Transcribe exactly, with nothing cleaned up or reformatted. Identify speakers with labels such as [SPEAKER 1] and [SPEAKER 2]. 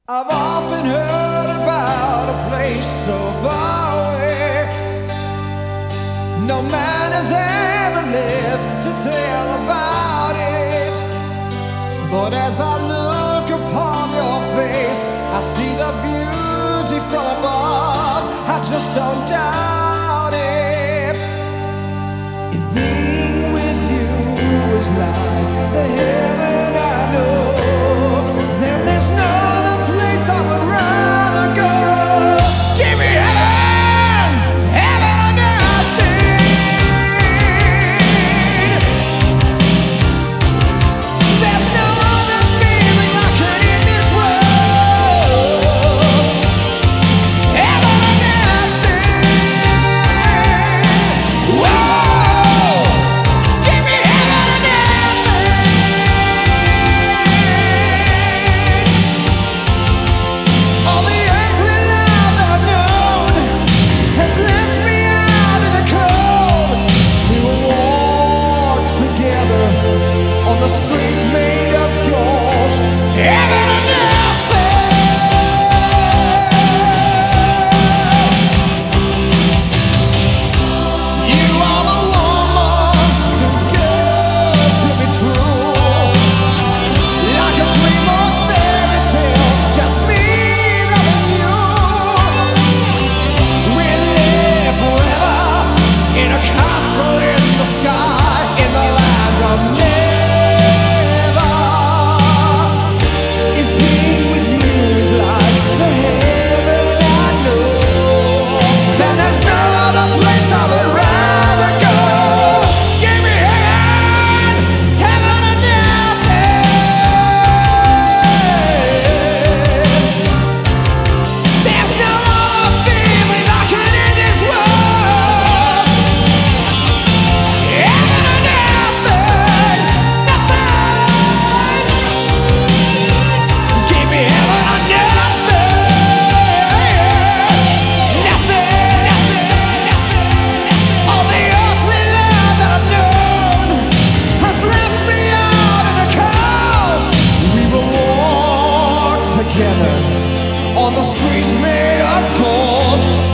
[SPEAKER 1] I've often heard about a place so far away. No man has ever lived to tell about it. But as I look upon your face, I see the beauty from above. I just don't doubt it. If being with you is like the heaven I know, then there's no other place I would rather go. Give me heaven, heaven or nothing. There's no other feeling I could in this world. Heaven or nothing. Whoa, give me heaven or nothing. All the earthly love that I've known has left me out in the cold. We will walk together on the streets made of gold. Heaven or nothing. You are the woman too good to be true. Like a dream or fairy tale, just me loving you. We'll live forever in a castle in the sky, in the land of never. If being with you is like the heaven I know, then there's no other place I would rather go. Give me heaven, heaven or nothing. There's no other feeling I could in this world. Heaven or nothing, nothing. Give me heaven or nothing. Nothing, nothing, nothing. All the earthly love that I've known has left me out in the cold. We will walk together on the streets made of gold.